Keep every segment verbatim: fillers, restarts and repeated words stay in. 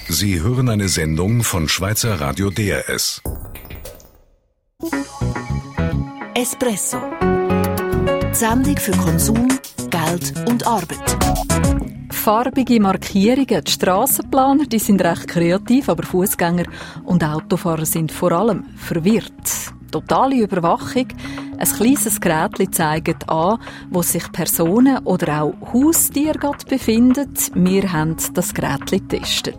Sie hören eine Sendung von Schweizer Radio D R S. Espresso. Die Sendung für Konsum, Geld und Arbeit. Farbige Markierungen. Die Strassenplaner, die sind recht kreativ, aber Fußgänger und Autofahrer sind vor allem verwirrt. Totale Überwachung. Ein kleines Gerät zeigt an, wo sich Personen oder auch Haustiere befinden. Wir haben das Gerät getestet.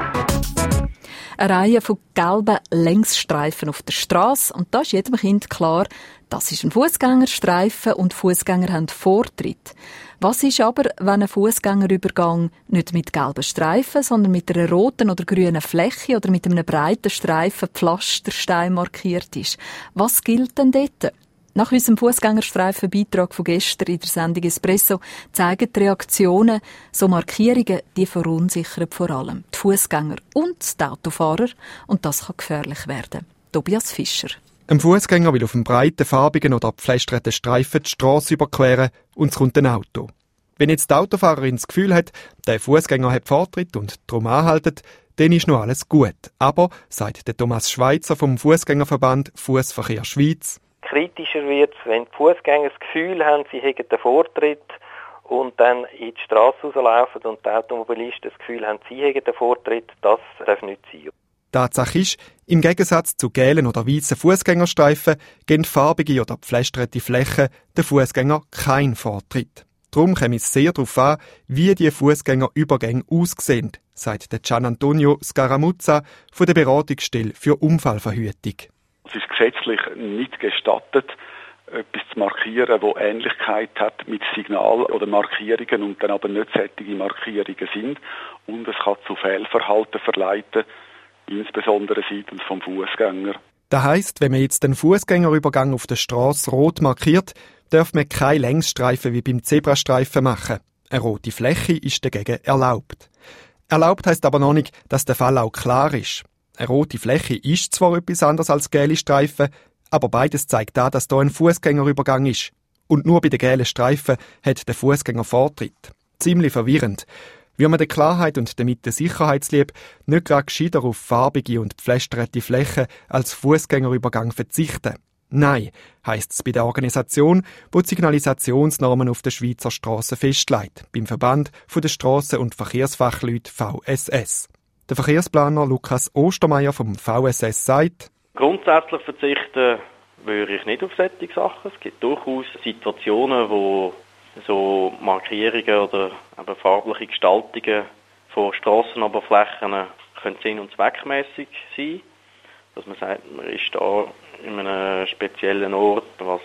Eine Reihe von gelben Längsstreifen auf der Strasse. Und da ist jedem Kind klar, das ist ein Fußgängerstreifen und Fußgänger haben Vortritt. Was ist aber, wenn ein Fußgängerübergang nicht mit gelben Streifen, sondern mit einer roten oder grünen Fläche oder mit einem breiten Streifen Pflasterstein markiert ist? Was gilt denn dort? Nach unserem Fußgängerstreifenbeitrag von gestern in der Sendung Espresso zeigen die Reaktionen, so Markierungen, die verunsichern vor allem die Fußgänger und die Autofahrer. Und das kann gefährlich werden. Tobias Fischer. Ein Fußgänger will auf einem breiten, farbigen oder gepflasterten Streifen die Strasse überqueren und es kommt ein Auto. Wenn jetzt die Autofahrerin das Gefühl hat, der Fußgänger hat Vortritt und darum anhaltet, dann ist noch alles gut. Aber, sagt der Thomas Schweizer vom Fußgängerverband Fußverkehr Schweiz, kritischer wird es, wenn die Fußgänger das Gefühl haben, sie hätten den Vortritt und dann in die Strasse rauslaufen und die Automobilisten das Gefühl haben, sie hätten den Vortritt. Das darf nicht sein. Tatsache ist, im Gegensatz zu gelben oder weißen Fußgängerstreifen geben farbige oder gepflasterte Flächen den Fußgänger keinen Vortritt. Darum kommt es sehr darauf an, wie die Fußgängerübergänge aussehen, sagt der Gian Antonio Scaramuzza von der Beratungsstelle für Unfallverhütung. Es ist gesetzlich nicht gestattet, etwas zu markieren, das Ähnlichkeit hat mit Signal- oder Markierungen und dann aber nicht solche Markierungen sind. Und es kann zu Fehlverhalten verleiten, insbesondere seitens vom Fußgänger. Das heisst, wenn man jetzt den Fußgängerübergang auf der Strasse rot markiert, darf man keine Längsstreifen wie beim Zebrastreifen machen. Eine rote Fläche ist dagegen erlaubt. Erlaubt heisst aber noch nicht, dass der Fall auch klar ist. Eine rote Fläche ist zwar etwas anderes als gelbe Streifen, aber beides zeigt an, dass hier ein Fußgängerübergang ist. Und nur bei den gelben Streifen hat der Fußgänger Vortritt. Ziemlich verwirrend. Wie man der Klarheit und damit der Sicherheitsliebe nicht gerade gescheiter auf farbige und gepflasterte Flächen als Fußgängerübergang verzichten. Nein, heisst es bei der Organisation, die die Signalisationsnormen auf der Schweizer Strassen festlegt, beim Verband der Strassen- und Verkehrsfachleute V S S. Der Verkehrsplaner Lukas Ostermeier vom V S S sagt, grundsätzlich verzichten würde ich nicht auf solche Sachen. Es gibt durchaus Situationen, wo so Markierungen oder eben farbliche Gestaltungen von Strassenoberflächen können sinn- und zweckmässig sein. Dass man sagt, man ist da in einem speziellen Ort, was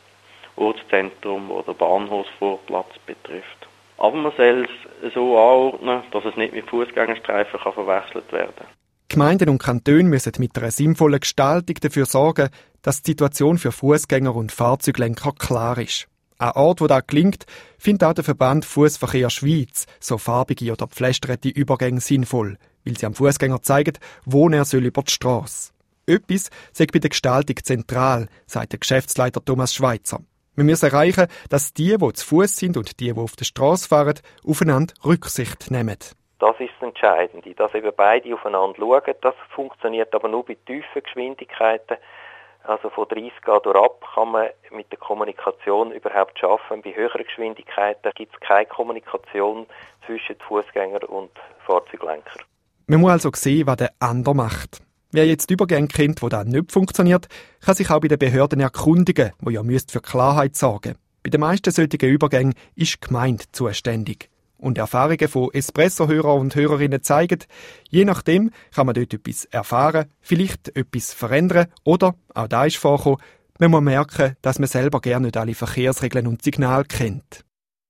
Ortszentrum oder Bahnhofsvorplatz betrifft. Aber man soll es so anordnen, dass es nicht mit Fußgängerstreifen kann verwechselt werden kann. Gemeinden und Kantone müssen mit einer sinnvollen Gestaltung dafür sorgen, dass die Situation für Fußgänger und Fahrzeuglenker klar ist. Ein Ort, wo das gelingt, findet auch der Verband Fußverkehr Schweiz so farbige oder gepflasterte Übergänge sinnvoll, weil sie am Fußgänger zeigen, wo er soll über die Strasse. Etwas sei bei der Gestaltung zentral, sagt der Geschäftsleiter Thomas Schweizer. Wir müssen erreichen, dass die, die zu Fuß sind und die, die auf der Strasse fahren, aufeinander Rücksicht nehmen. Das ist das Entscheidende, dass eben beide aufeinander schauen. Das funktioniert aber nur bei tiefen Geschwindigkeiten. Also von dreißig Grad ab kann man mit der Kommunikation überhaupt schaffen. Bei höheren Geschwindigkeiten gibt es keine Kommunikation zwischen Fußgänger und Fahrzeuglenker. Man muss also sehen, was der andere macht. Wer jetzt Übergänge kennt, wo das nicht funktioniert, kann sich auch bei den Behörden erkundigen, wo ja für Klarheit sorgen müssen. Bei den meisten solchen Übergängen ist die Gemeinde zuständig. Und Erfahrungen von Espresso-Hörer und Hörerinnen zeigen, je nachdem kann man dort etwas erfahren, vielleicht etwas verändern oder, auch da ist vorgekommen, man muss merken, dass man selber gerne nicht alle Verkehrsregeln und Signale kennt.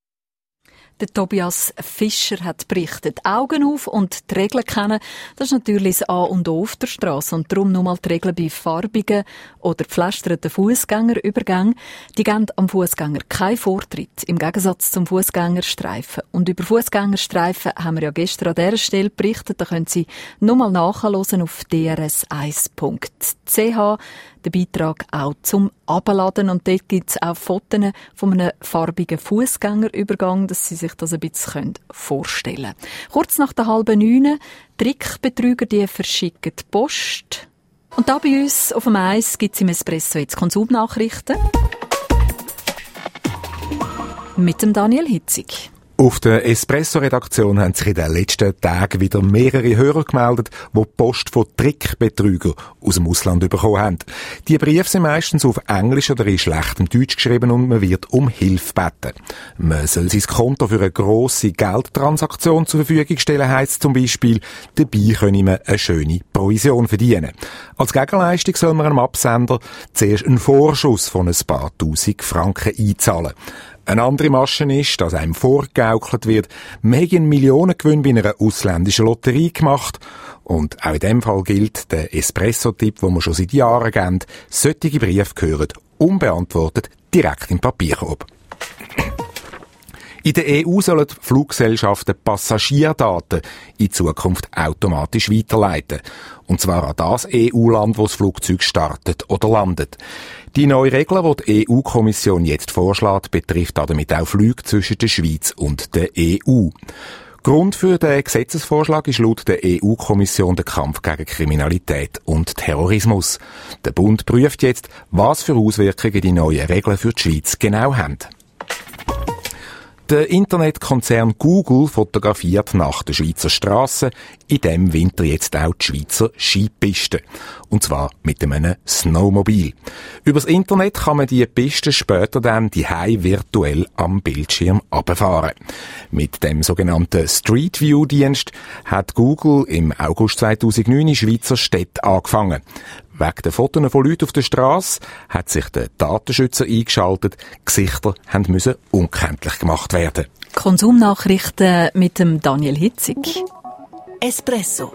Der Tobias Fischer hat berichtet. Augen auf und die Regeln kennen, das ist natürlich das A und O auf der Strasse. Und darum nochmal die Regeln bei farbigen oder gepflasterten Fußgängerübergängen. Die geben am Fußgänger keinen Vortritt, im Gegensatz zum Fußgängerstreifen. Und über Fußgängerstreifen haben wir ja gestern an dieser Stelle berichtet. Da können Sie nochmal nachhören auf d r s eins punkt c h. der Beitrag auch zum Abladen. Und dort gibt es auch Fotos von einem farbigen Fußgängerübergang, dass Sie sich das ein bisschen vorstellen können. Kurz nach der halben neun, Trickbetrüger, die verschicken die Post. Und da bei uns auf dem Eis gibt es im Espresso jetzt Konsumnachrichten mit dem Daniel Hitzig. Auf der Espresso-Redaktion haben sich in den letzten Tagen wieder mehrere Hörer gemeldet, die Post von Trickbetrügern aus dem Ausland bekommen haben. Die Briefe sind meistens auf Englisch oder in schlechtem Deutsch geschrieben und man wird um Hilfe gebeten. Man soll sein Konto für eine grosse Geldtransaktion zur Verfügung stellen, heisst zum Beispiel, dabei könne man eine schöne Provision verdienen. Als Gegenleistung soll man einem Absender zuerst einen Vorschuss von ein paar tausend Franken einzahlen. Eine andere Masche ist, dass einem vorgegaukelt wird, man hätte einen Millionengewinn bei einer ausländischen Lotterie gemacht. Und auch in dem Fall gilt der Espresso-Tipp, den wir schon seit Jahren geben, solche Briefe gehören unbeantwortet direkt im Papierkorb. In der E U sollen Fluggesellschaften Passagierdaten in Zukunft automatisch weiterleiten. Und zwar an das E U-Land, wo das Flugzeug startet oder landet. Die neue Regel, die die E U-Kommission jetzt vorschlägt, betrifft damit auch Flüge zwischen der Schweiz und der E U. Grund für den Gesetzesvorschlag ist laut der E U-Kommission der Kampf gegen Kriminalität und Terrorismus. Der Bund prüft jetzt, was für Auswirkungen die neuen Regeln für die Schweiz genau haben. Der Internetkonzern Google fotografiert nach der Schweizer Strasse in diesem Winter jetzt auch die Schweizer Skipisten. Und zwar mit einem Snowmobil. Übers Internet kann man die Pisten später dann die Hause virtuell am Bildschirm abfahren. Mit dem sogenannten Street View Dienst hat Google im August zweitausendneun in Schweizer Städten angefangen. Wegen den Fotos von Leuten auf der Strasse hat sich der Datenschützer eingeschaltet. Gesichter haben müssen unkenntlich gemacht werden. Konsumnachrichten mit dem Daniel Hitzig. Espresso.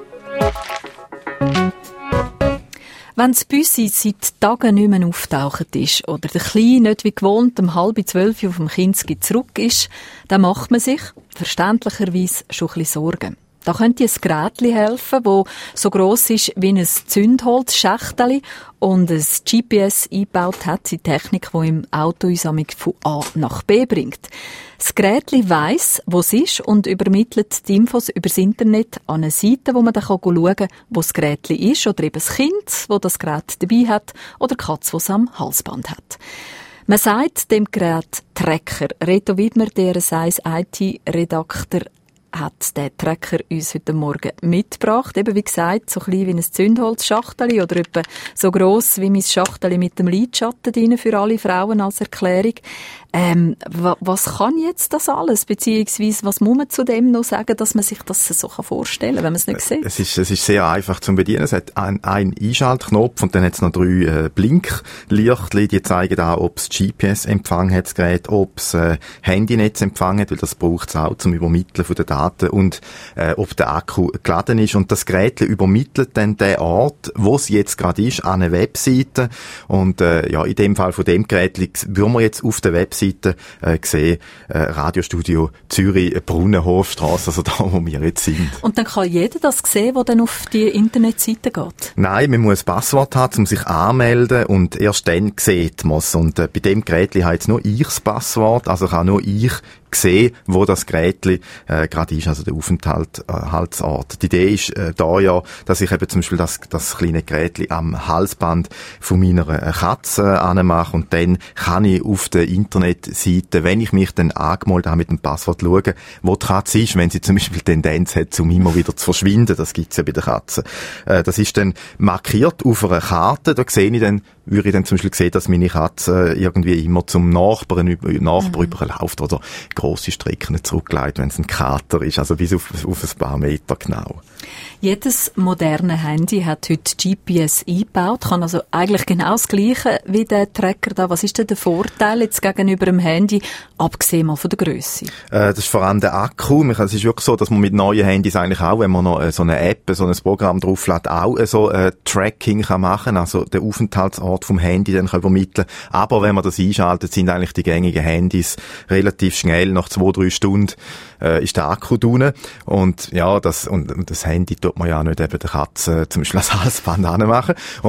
Wenn das Büssi seit Tagen nicht mehr auftaucht ist oder der Kleine nicht wie gewohnt um halb zwölf auf dem Kinski zurück ist, dann macht man sich verständlicherweise schon ein bisschen Sorgen. Da könnte ein Gerätchen helfen, das so gross ist wie ein Zündholzschächteli und ein G P S eingebaut hat, die Technik, die im Auto uns von A nach B bringt. Das Gerätchen weiss, wo es ist und übermittelt die Infos über das Internet an eine Seite, wo man dann schauen kann, wo das Gerätchen ist oder eben das Kind, das das Gerät dabei hat oder die Katze, die es am Halsband hat. Man sagt dem Gerät Tracker. Reto Widmer, der S eins I T-Redakteur, hat der Tracker uns heute Morgen mitgebracht. Eben wie gesagt, so klein wie ein Zündholzschachteli oder etwa so gross wie mein Schachteli mit dem Lidschatten drin für alle Frauen als Erklärung. Ähm, was kann jetzt das alles? Beziehungsweise, was muss man zu dem noch sagen, dass man sich das so vorstellen kann, wenn man es nicht sieht? Es ist, es ist sehr einfach zu bedienen. Es hat einen, einen Einschaltknopf und dann hat es noch drei äh, Blinklichtchen, die zeigen auch, ob es G P S-Empfang hat, das Gerät, ob es äh, Handynetzempfang hat, weil das braucht es auch zum Übermitteln von den Daten und äh, ob der Akku geladen ist. Und das Gerät übermittelt dann den Ort, wo es jetzt gerade ist, an eine Webseite. Und äh, ja, in dem Fall von dem Gerät würden wir jetzt auf der Webseite Äh, gesehen, äh, Radiostudio Zürich, Brunnenhofstrasse, also da, wo wir jetzt sind. Und dann kann jeder das sehen, der dann auf die Internetseite geht? Nein, man muss ein Passwort haben, um sich anmelden und erst dann sieht man es. Und äh, bei dem Gerät habe jetzt nur ich das Passwort, also kann nur ich sehen, wo das Gerätli äh, gerade ist, also der Aufenthaltsort. Die Idee ist äh, da ja, dass ich eben zum Beispiel das, das kleine Gerätli am Halsband von meiner äh, Katze anmache und dann kann ich auf der Internetseite, wenn ich mich dann angemeldet habe mit dem Passwort, schauen, wo die Katze ist, wenn sie zum Beispiel Tendenz hat, um immer wieder zu verschwinden. Das gibt's ja bei der Katze. Äh, das ist dann markiert auf einer Karte, da sehe ich dann, würde ich dann zum Beispiel sehen, dass meine Katze irgendwie immer zum Nachbarn, Nachbar mhm. überläuft oder grosse Strecken zurücklegt, wenn es ein Kater ist, also bis auf, auf ein paar Meter genau. Jedes moderne Handy hat heute G P S eingebaut, kann also eigentlich genau das Gleiche wie der Tracker da. Was ist denn der Vorteil jetzt gegenüber dem Handy, abgesehen mal von der Grösse? Äh, das ist vor allem der Akku. Es ist wirklich so, dass man mit neuen Handys eigentlich auch, wenn man noch äh, so eine App, so ein Programm drauflädt, auch äh, so äh, Tracking kann machen, also den Aufenthaltsort vom Handy dann kann übermitteln. Aber wenn man das einschaltet, sind eigentlich die gängigen Handys relativ schnell, nach zwei, drei Stunden äh, ist der Akku drin. Und ja, das, und, und das Handy tut man ja nicht eben der Katze zum Beispiel als Halsband anmachen. Und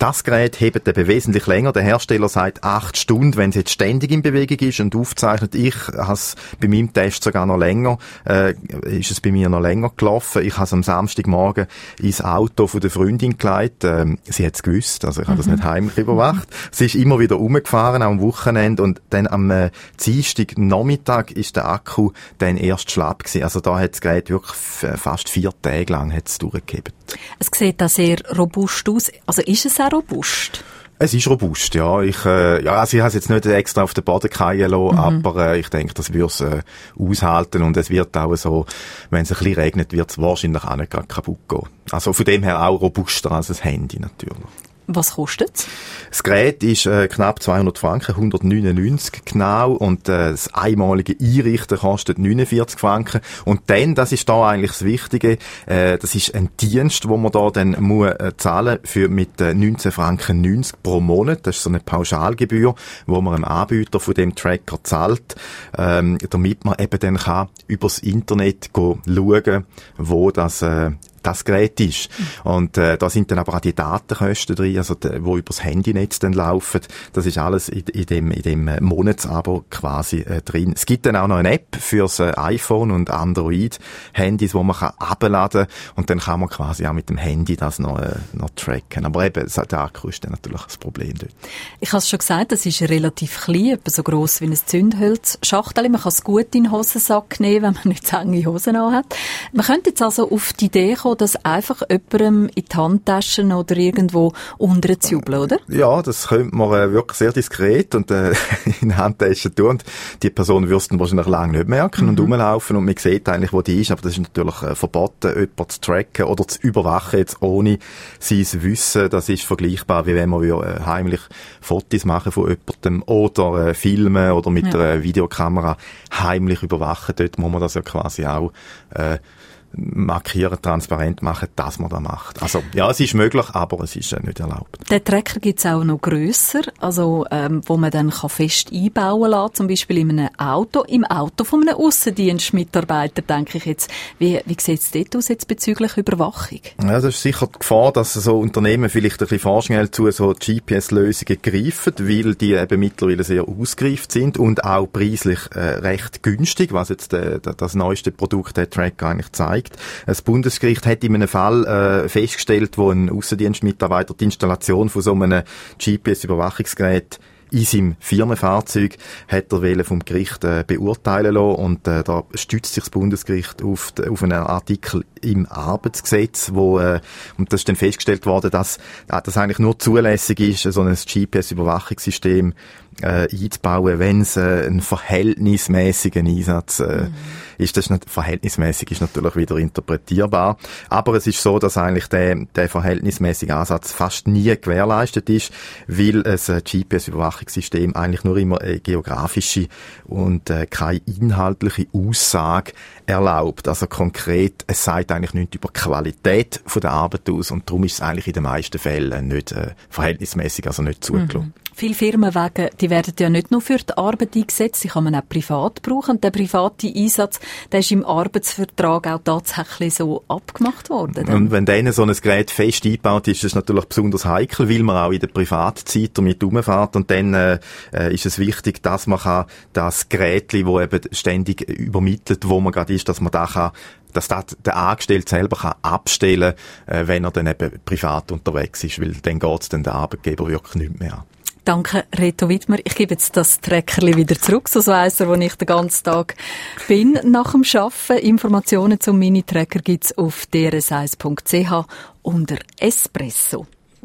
Das Gerät hebt eben wesentlich länger. Der Hersteller sagt acht Stunden, wenn es jetzt ständig in Bewegung ist und aufzeichnet. Ich habe es bei meinem Test sogar noch länger, äh, ist es bei mir noch länger gelaufen. Ich habe es am Samstagmorgen ins Auto von der Freundin gelegt. Ähm, sie hat es gewusst, also ich habe mhm. das nicht heimlich überwacht. Sie ist immer wieder rumgefahren, auch am Wochenende, und dann am äh, Dienstag Nachmittag ist der Akku dann erst schlapp gewesen. Also da hat das Gerät wirklich f- fast vier Tage lang hat's durchgehebt. Es sieht auch sehr robust aus. Also ist es auch robust? Es ist robust, ja. Ich, äh, ja, also ich habe es jetzt nicht extra auf den Boden fallen lassen, mhm. aber äh, ich denke, das wird es äh, aushalten, und es wird auch so, wenn es ein bisschen regnet, wird es wahrscheinlich auch nicht gerade kaputt gehen. Also von dem her auch robuster als ein Handy natürlich. Was kostet es? Das Gerät ist äh, knapp zweihundert Franken, hundertneunundneunzig genau, und äh, das einmalige Einrichten kostet neunundvierzig Franken. Und dann, das ist da eigentlich das Wichtige, äh, das ist ein Dienst, wo man da dann muss äh, zahlen für mit äh, neunzehn Franken neunzig pro Monat. Das ist so eine Pauschalgebühr, wo man einem Anbieter von dem Tracker zahlt, ähm, damit man eben dann kann übers Internet go schauen, wo das äh, das Gerät ist. Mhm. Und äh, da sind dann aber auch die Datenkosten drin, also die, die übers Handynetz dann laufen. Das ist alles in, in dem in dem Monatsabo quasi äh, drin. Es gibt dann auch noch eine App fürs äh, iPhone und Android-Handys, wo man kann abladen, und dann kann man quasi auch mit dem Handy das noch, äh, noch tracken. Aber eben, der Akku ist dann natürlich das Problem dort. Ich habe es schon gesagt, das ist relativ klein, etwa so gross wie ein Zündholzschachtel. Man kann es gut in den Hosensack nehmen, wenn man nicht zu enge Hosen anhat. Man könnte jetzt also auf die Idee kommen, das einfach jemandem in die Handtaschen oder irgendwo unten zu jubeln, oder? Ja, das könnte man äh, wirklich sehr diskret und äh, in die Handtaschen tun. Und die Person würde es dann wahrscheinlich lange nicht merken, mhm. und rumlaufen, und man sieht eigentlich, wo die ist. Aber das ist natürlich äh, verboten, jemanden zu tracken oder zu überwachen, jetzt ohne sein Wissen. Das ist vergleichbar, wie wenn man äh, heimlich Fotos machen von jemandem oder äh, filmen oder mit ja. einer Videokamera heimlich überwachen. Dort muss man das ja quasi auch äh, markieren, transparent machen, dass man das macht. Also, ja, es ist möglich, aber es ist äh, nicht erlaubt. Den Tracker gibt es auch noch grösser, also, ähm, wo man dann kann fest einbauen kann, zum Beispiel in einem Auto, im Auto von einem Aussendienstmitarbeiter, denke ich jetzt. Wie, wie sieht es dort aus jetzt bezüglich Überwachung? Ja, das ist sicher die Gefahr, dass so Unternehmen vielleicht ein bisschen vorschnell zu so G P S-Lösungen greifen, weil die eben mittlerweile sehr ausgereift sind und auch preislich äh, recht günstig, was jetzt äh, das neueste Produkt, der Tracker, eigentlich zeigt. Das Bundesgericht hat in einem Fall äh, festgestellt, wo ein Aussendienstmitarbeiter die Installation von so einem G P S-Überwachungsgerät in seinem Firmenfahrzeug hat er vom Gericht äh, beurteilen lassen, und äh, da stützt sich das Bundesgericht auf, die, auf einen Artikel im Arbeitsgesetz, wo äh, und das ist dann festgestellt worden, dass äh, das eigentlich nur zulässig ist, so ein G P S-Überwachungssystem äh, einzubauen, wenn es äh, einen verhältnismäßigen Einsatz äh, mhm. ist. Das ist nicht, verhältnismäßig ist natürlich wieder interpretierbar, aber es ist so, dass eigentlich der, der verhältnismäßige Ansatz fast nie gewährleistet ist, weil ein G P S-Überwachungssystem eigentlich nur immer eine geografische und äh, keine inhaltliche Aussage erlaubt. Also konkret, es sagt eigentlich nichts über die Qualität von der Arbeit aus, und darum ist es eigentlich in den meisten Fällen nicht äh, verhältnismäßig, also nicht zugelassen. Mhm. Viele Firmenwagen, die werden ja nicht nur für die Arbeit eingesetzt, die kann man auch privat brauchen. Und der private Einsatz, der ist im Arbeitsvertrag auch tatsächlich so abgemacht worden. Dann. Und wenn dann so ein Gerät fest eingebaut ist, ist es natürlich besonders heikel, weil man auch in der Privatzeit damit rumfährt. Und dann äh, ist es wichtig, dass man kann das Gerät, das eben ständig übermittelt, wo man gerade ist, dass man da kann, dass das der Angestellte selber kann abstellen kann, äh, wenn er dann eben privat unterwegs ist, weil dann geht es dann der Arbeitgeber wirklich nicht mehr an. Danke, Reto Wittmer. Ich gebe jetzt das Trackerli wieder zurück, so weiss er, wo ich den ganzen Tag bin nach dem Arbeiten. Informationen zum Mini-Tracker gibt's auf d r s eins punkt c h unter Espresso.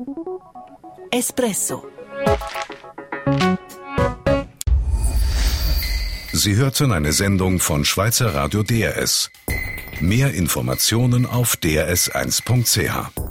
Espresso. Sie hörten eine Sendung von Schweizer Radio D R S. Mehr Informationen auf d r s eins punkt c h.